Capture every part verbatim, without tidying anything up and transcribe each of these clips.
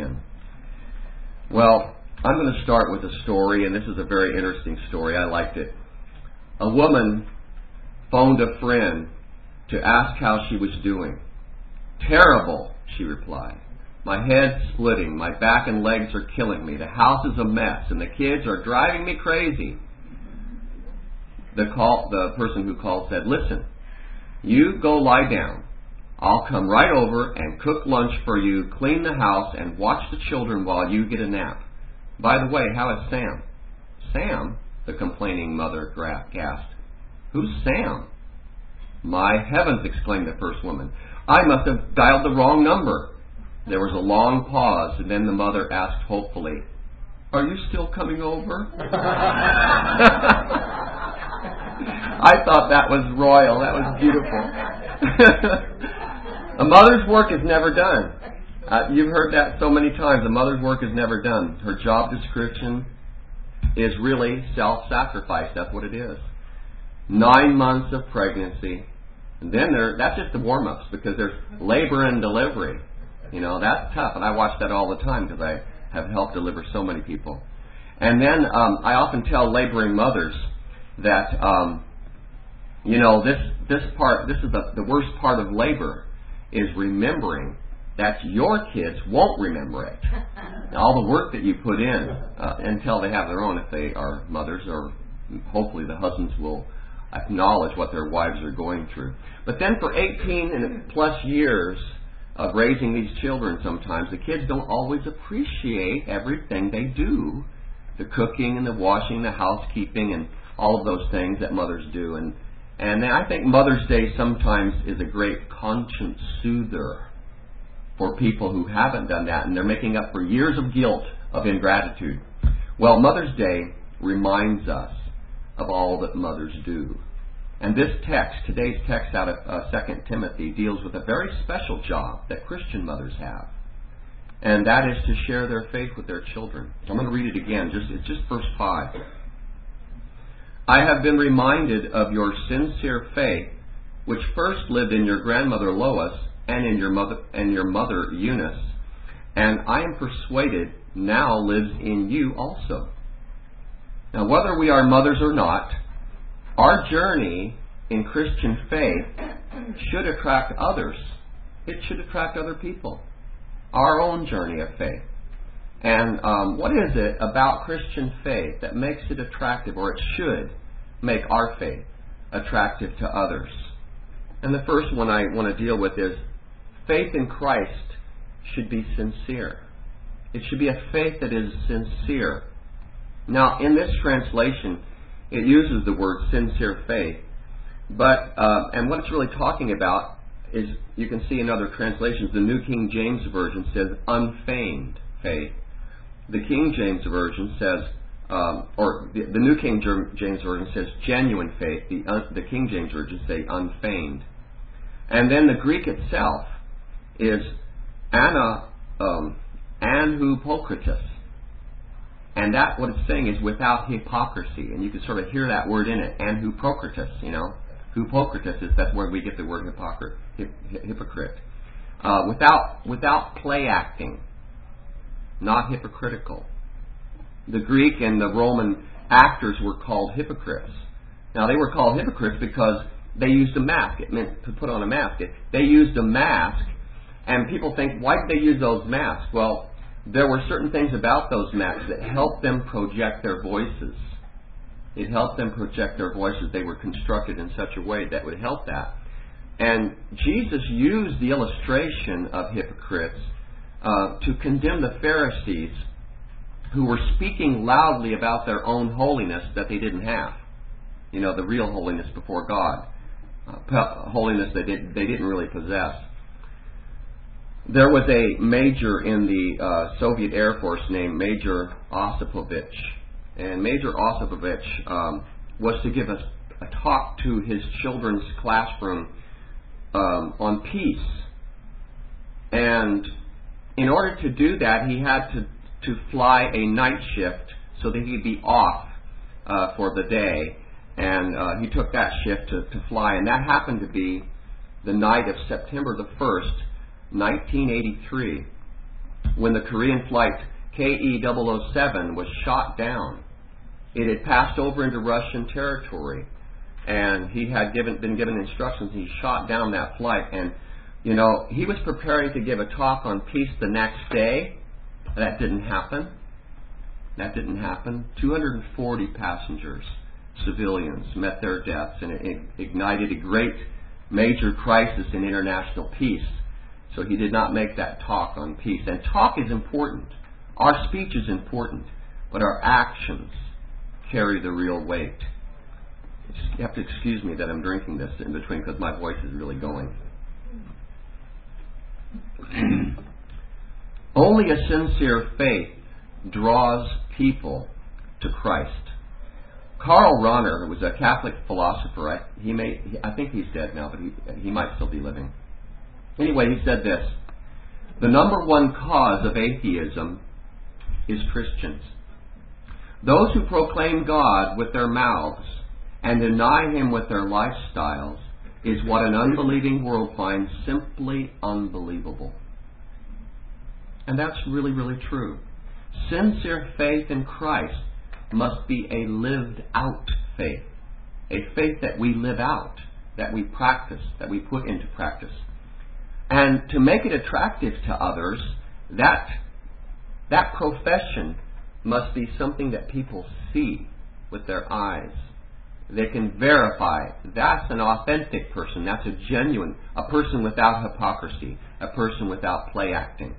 in. Well, I'm going to start with a story, and this is a very interesting story. I liked it. A woman phoned a friend to ask how she was doing. "Terrible," she replied. "My head's splitting. My back and legs are killing me. The house is a mess, and the kids are driving me crazy." The call, the person who called said, "Listen, you go lie down. I'll come right over and cook lunch for you, clean the house, and watch the children while you get a nap. By the way, how is Sam?" "Sam?" the complaining mother gasped. "Who's Sam?" "My heavens," exclaimed the first woman. "I must have dialed the wrong number." There was a long pause, and then the mother asked hopefully, "Are you still coming over?" I thought that was royal. That was beautiful. A mother's work is never done. Uh, you've heard that so many times. A mother's work is never done. Her job description is really self-sacrifice. That's what it is. Nine months of pregnancy. And then there, that's just the warm-ups, because there's labor and delivery. You know, that's tough. And I watch that all the time because I have helped deliver so many people. And then um, I often tell laboring mothers that, um, you know, this this part, this is the, the worst part of labor, is remembering that your kids won't remember it. All the work that you put in uh, until they have their own, if they are mothers, or hopefully the husbands will acknowledge what their wives are going through. But then for eighteen and plus years of raising these children, sometimes the kids don't always appreciate everything they do. The cooking and the washing, the housekeeping, and all of those things that mothers do. And and I think Mother's Day sometimes is a great conscience soother for people who haven't done that, and they're making up for years of guilt, of ingratitude. Well, Mother's Day reminds us of all that mothers do. And this text, today's text out of uh, Second Timothy, deals with a very special job that Christian mothers have. And that is to share their faith with their children. I'm going to read it again. Just, it's just verse five. "I have been reminded of your sincere faith, which first lived in your grandmother Lois and in your mother and your mother Eunice, and I am persuaded now lives in you also." Now, whether we are mothers or not, our journey in Christian faith should attract others. It should attract other people. Our own journey of faith. And um, what is it about Christian faith that makes it attractive, or it should make our faith attractive to others? And the first one I want to deal with is faith in Christ should be sincere. It should be a faith that is sincere. Now, in this translation, it uses the word sincere faith, but uh, and what it's really talking about is, you can see in other translations, the New King James Version says unfeigned faith. The King James Version says, um, or the, the New King James Version says genuine faith. The, uh, the King James Version say unfeigned. And then the Greek itself is ana, um, anhupokritos. And that, what it's saying is without hypocrisy. And you can sort of hear that word in it, anhupokritos, you know. Hypokritos is, that's where we get the word hypocrite. Hip, hypocrite. Uh, without, without play acting. Not hypocritical. The Greek and the Roman actors were called hypocrites. Now, they were called hypocrites because they used a mask. It meant to put on a mask. It, they used a mask, and people think, why did they use those masks? Well, there were certain things about those masks that helped them project their voices. It helped them project their voices. They were constructed in such a way that would help that. And Jesus used the illustration of hypocrites uh, to condemn the Pharisees who were speaking loudly about their own holiness that they didn't have. You know, the real holiness before God. Uh, holiness they, did, they didn't really possess. There was a major in the uh, Soviet Air Force named Major Osipovich. And Major Osipovich um, was to give a, a talk to his children's classroom um, on peace. And in order to do that, he had to, to fly a night shift so that he'd be off uh, for the day. And uh, he took that shift to, to fly. And that happened to be the night of September the first, nineteen eighty-three. when the Korean flight K E double oh seven was shot down. It had passed over into Russian territory, and he had given, been given instructions. He shot down that flight, and you know, he was preparing to give a talk on peace the next day. That didn't happen. That didn't happen. two hundred forty passengers, civilians, met their deaths, and it ignited a great major crisis in international peace. So he did not make that talk on peace. And talk is important. Our speech is important, but our actions carry the real weight. You have to excuse me that I'm drinking this in between because my voice is really going. Only a sincere faith draws people to Christ. Karl Rahner, who was a Catholic philosopher, I, he may, I think he's dead now, but he, he might still be living. Anyway, he said this: the number one cause of atheism is Christians. Those who proclaim God with their mouths and deny Him with their lifestyles is what an unbelieving world finds simply unbelievable. And that's really, really true. Sincere faith in Christ must be a lived out faith. A faith that we live out, that we practice, that we put into practice. And to make it attractive to others, that, that profession must be something that people see with their eyes. They can verify that's an authentic person, that's a genuine, a person without hypocrisy, a person without play acting.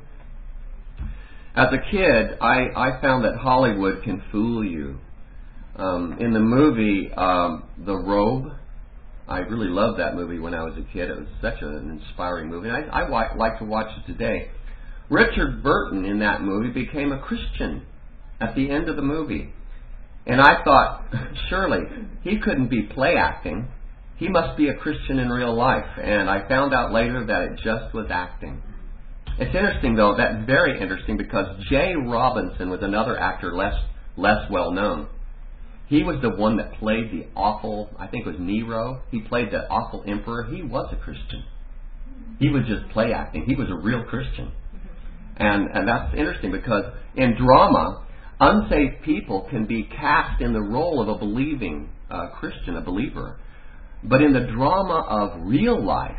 As a kid, I, I found that Hollywood can fool you. Um, in the movie um, The Robe, I really loved that movie when I was a kid. It was such an inspiring movie. I, I wa- like to watch it today. Richard Burton in that movie became a Christian at the end of the movie. And I thought, surely, he couldn't be play acting. He must be a Christian in real life. And I found out later that it just was acting. It's interesting, though, that's very interesting, because Jay Robinson was another actor less less well known. He was the one that played the awful, I think it was Nero. He played the awful emperor. He was a Christian. He was just play acting. He was a real Christian. And, and that's interesting, because in drama, unsaved people can be cast in the role of a believing uh, Christian, a believer. But in the drama of real life,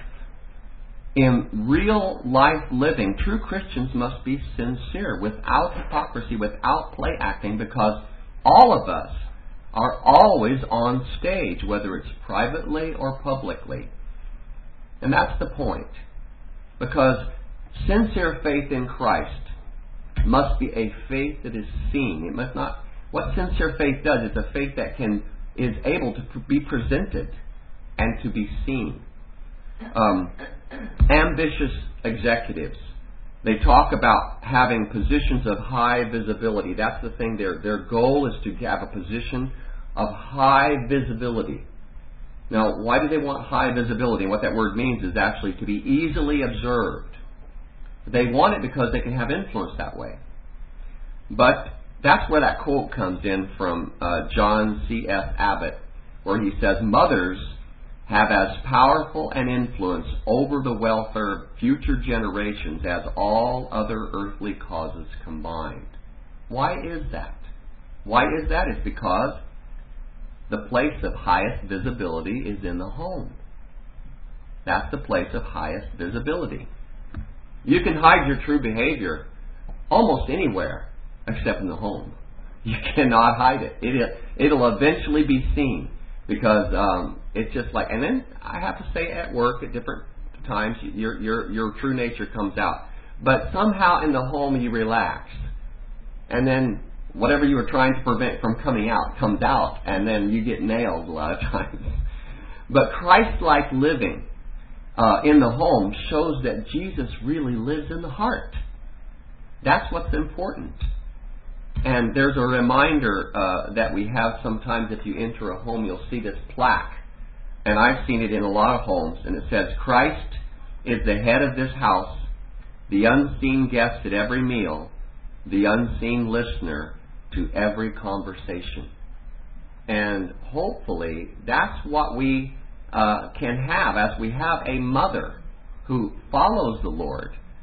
in real life living, true Christians must be sincere, without hypocrisy, without play acting, because all of us are always on stage, whether it's privately or publicly. And that's the point. Because sincere faith in Christ must be a faith that is seen. It must not. What sincere faith does is a faith that can is able to be presented and to be seen. Um, ambitious executives, they talk about having positions of high visibility. That's the thing. Their their goal is to have a position of high visibility. Now, why do they want high visibility? And what that word means is actually to be easily observed. They want it because they can have influence that way. But that's where that quote comes in from uh, John C F Abbott, where he says, mothers have as powerful an influence over the welfare of future generations as all other earthly causes combined. Why is that? Why is that? It's because the place of highest visibility is in the home. That's the place of highest visibility. You can hide your true behavior almost anywhere except in the home. You cannot hide it. It it'll eventually be seen, because um, it's just like. And then I have to say, at work at different times, your your your true nature comes out. But somehow in the home you relax, and then whatever you were trying to prevent from coming out comes out, and then you get nailed a lot of times. But Christ-like living Uh, in the home shows that Jesus really lives in the heart. That's what's important. And there's a reminder uh, that we have sometimes. If you enter a home, you'll see this plaque. And I've seen it in a lot of homes. And it says, Christ is the head of this house, the unseen guest at every meal, the unseen listener to every conversation. And hopefully that's what we Uh, can have, as we have a mother who follows the Lord,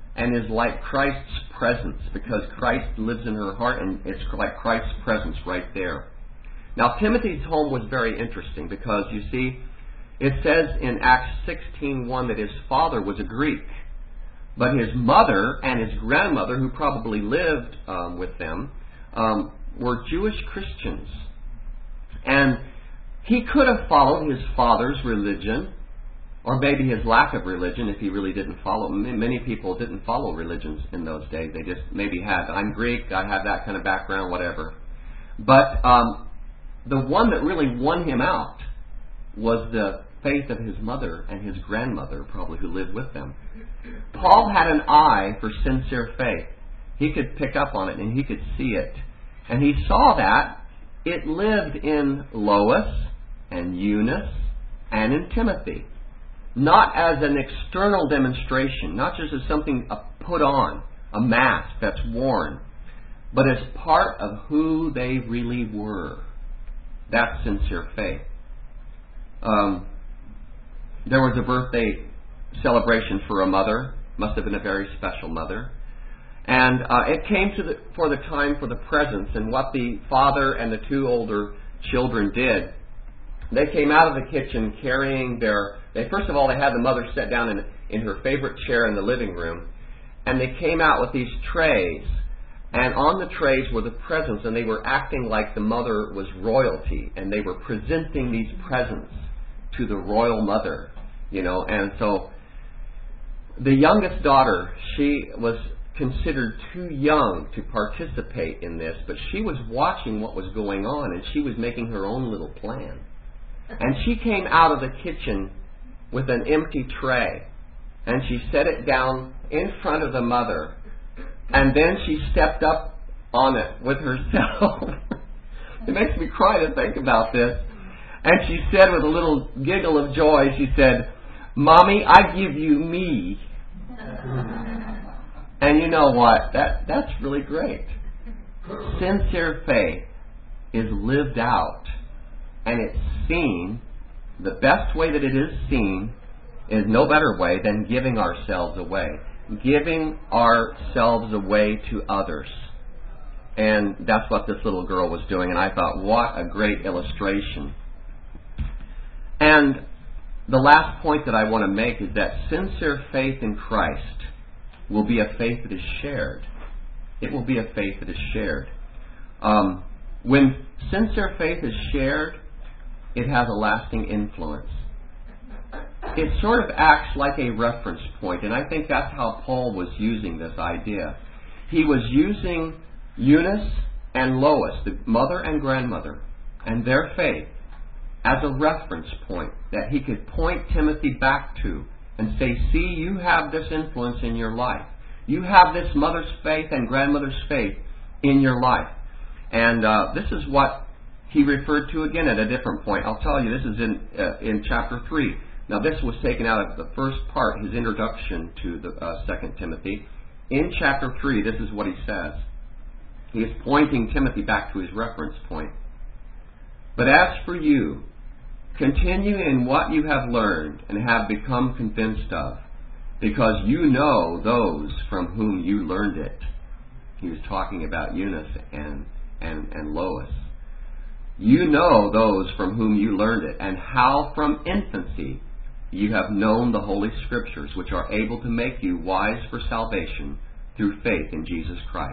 and is like Christ's presence, because Christ lives in her heart, and it's like Christ's presence right there. Now, Timothy's home was very interesting because, you see, it says in Acts sixteen one that his father was a Greek, but his mother and his grandmother, who probably lived um, with them, um, were Jewish Christians. And he could have followed his father's religion, or maybe his lack of religion, if he really didn't follow. Many people didn't follow religions in those days. They just maybe had, I'm Greek, I have that kind of background, whatever. But um, the one that really won him out was the faith of his mother and his grandmother, probably, who lived with them. Paul had an eye for sincere faith. He could pick up on it, and he could see it. And he saw that it lived in Lois and Eunice and in Timothy. Not as an external demonstration, not just as something put on, a mask that's worn, but as part of who they really were. That's sincere faith. Um, there was a birthday celebration for a mother. Must have been a very special mother. And uh, it came to the, for the time for the presents, and what the father and the two older children did, they came out of the kitchen carrying their, they first of all, they had the mother sit down in, in her favorite chair in the living room, and they came out with these trays, and on the trays were the presents, and they were acting like the mother was royalty, and they were presenting these presents to the royal mother, you know. And so the youngest daughter, she was considered too young to participate in this, but she was watching what was going on, and she was making her own little plan. And she came out of the kitchen with an empty tray, and she set it down in front of the mother, and then she stepped up on it with herself. It makes me cry to think about this. And she said with a little giggle of joy, she said, "Mommy, I give you me." And you know what? That that's really great. Sincere faith is lived out, and it's seen. The best way that it is seen is no better way than giving ourselves away. Giving ourselves away to others. And that's what this little girl was doing, and I thought, what a great illustration. And the last point that I want to make is that sincere faith in Christ will be a faith that is shared. It will be a faith that is shared. Um, when sincere faith is shared, it has a lasting influence. It sort of acts like a reference point, and I think that's how Paul was using this idea. He was using Eunice and Lois, the mother and grandmother, and their faith as a reference point that he could point Timothy back to and say, see, you have this influence in your life. You have this mother's faith and grandmother's faith in your life. And uh, this is what he referred to again at a different point. I'll tell you, this is in uh, in chapter three. Now, this was taken out of the first part, his introduction to the uh, Second Timothy. In chapter three, this is what he says. He is pointing Timothy back to his reference point. But as for you, continue in what you have learned and have become convinced of, because you know those from whom you learned it. He was talking about Eunice and, and, and Lois. You know those from whom you learned it, and how from infancy you have known the Holy Scriptures, which are able to make you wise for salvation through faith in Jesus Christ.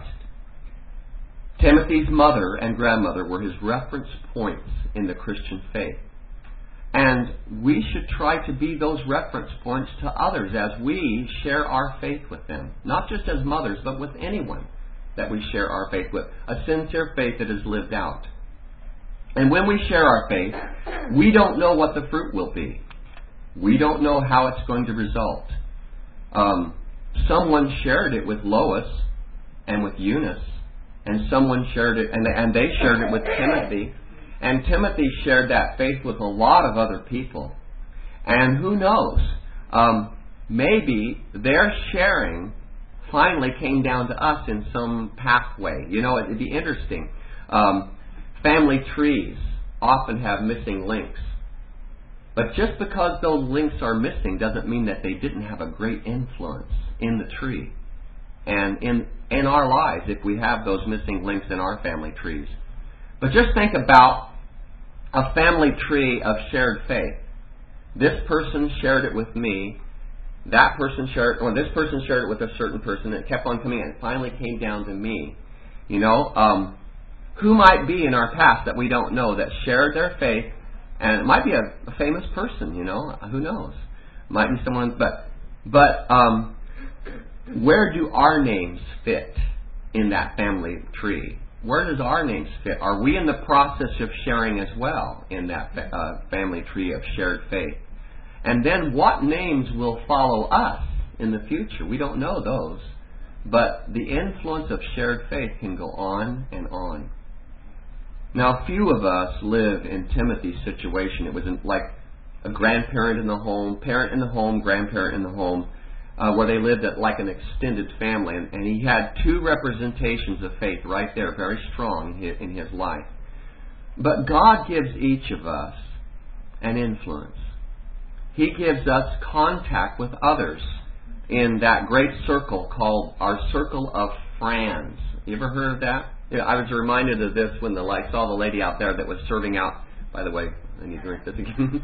Timothy's mother and grandmother were his reference points in the Christian faith. And we should try to be those reference points to others as we share our faith with them. Not just as mothers, but with anyone that we share our faith with. A sincere faith that is lived out. And when we share our faith, we don't know what the fruit will be. We don't know how it's going to result. Um, someone shared it with Lois and with Eunice, and someone shared it, and, and they shared it with Timothy, and Timothy shared that faith with a lot of other people. And who knows? Um, maybe their sharing finally came down to us in some pathway. You know, it'd be interesting. Um, family trees often have missing links. But just because those links are missing doesn't mean that they didn't have a great influence in the tree. and in in our lives if we have those missing links in our family trees. But just think about a family tree of shared faith. This person shared it with me. That person shared, or this person shared it with a certain person. It kept on coming, and it finally came down to me. You know, um, who might be in our past that we don't know that shared their faith, and it might be a, a famous person. You know, who knows? Might be someone, but but um, where do our names fit in that family tree? Where does our names fit? Are we in the process of sharing as well in that uh, family tree of shared faith? And then what names will follow us in the future? We don't know those. But the influence of shared faith can go on and on. Now, few of us live in Timothy's situation. It was in, like a grandparent in the home, parent in the home, grandparent in the home, uh, where they lived at like an extended family. And, and he had two representations of faith right there, very strong in his, in his life. But God gives each of us an influence. He gives us contact with others in that great circle called our circle of friends. You ever heard of that? Yeah, I was reminded of this when the like saw the lady out there that was serving out. By the way, I need to drink this again.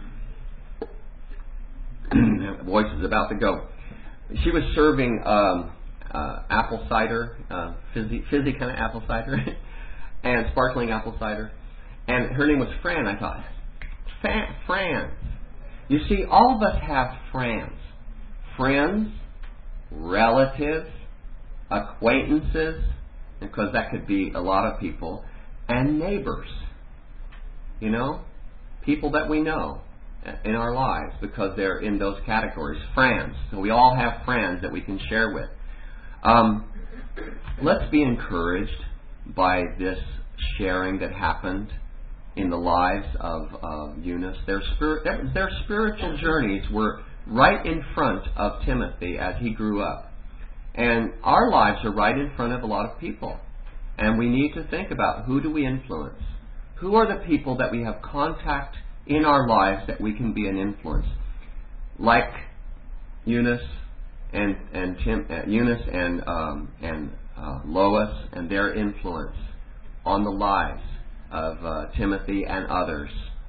The voice is about to go. She was serving um, uh, apple cider, uh, fizzy, fizzy kind of apple cider, and sparkling apple cider. And her name was Fran. I thought, Fran. You see, all of us have friends. Friends, relatives, acquaintances, because that could be a lot of people, and neighbors. You know, people that we know in our lives because they're in those categories. Friends. So we all have friends that we can share with. Um, let's be encouraged by this sharing that happened in the lives of uh, Eunice. Their, spirit, their, their spiritual journeys were right in front of Timothy as he grew up. And our lives are right in front of a lot of people. And we need to think about, who do we influence? Who are the people that we have contact in our lives that we can be an influence? Like Eunice and and Tim, uh, Eunice and um, and uh, Lois and their influence on the lives of uh, Timothy and others.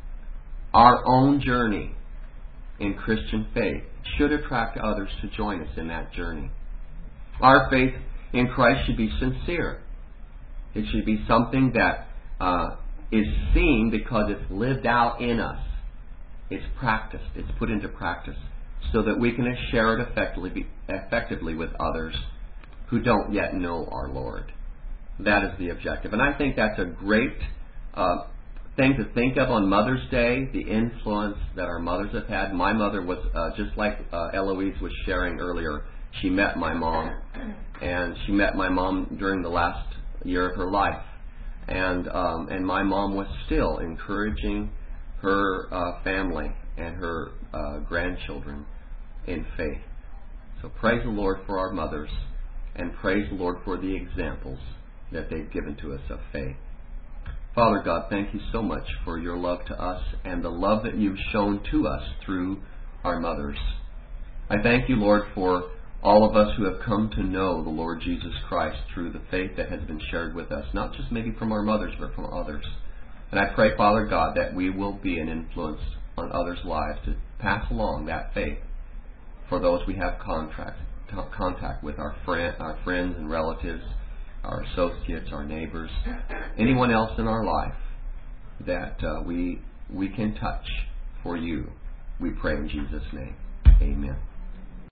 Our own journey in Christian faith should attract others to join us in that journey. Our faith in Christ should be sincere. It should be something that uh, is seen because it's lived out in us. It's practiced. It's put into practice so that we can share it effectively, effectively with others who don't yet know our Lord. That is the objective. And I think that's a great uh, thing to think of on Mother's Day, the influence that our mothers have had. My mother was, uh, just like uh, Eloise was sharing earlier, she met my mom. And she met my mom during the last year of her life. And um, and my mom was still encouraging her uh, family and her uh, grandchildren in faith. So praise the Lord for our mothers, and praise the Lord for the examples that they've given to us of faith. Father God, thank you so much for your love to us and the love that you've shown to us through our mothers. I thank you, Lord, for all of us who have come to know the Lord Jesus Christ through the faith that has been shared with us, not just maybe from our mothers, but from others. And I pray, Father God, that we will be an influence on others' lives to pass along that faith for those we have contact, contact with, our, friend, our friends and relatives, our associates, our neighbors, anyone else in our life that uh, we we can touch for you. We pray in Jesus' name. Amen.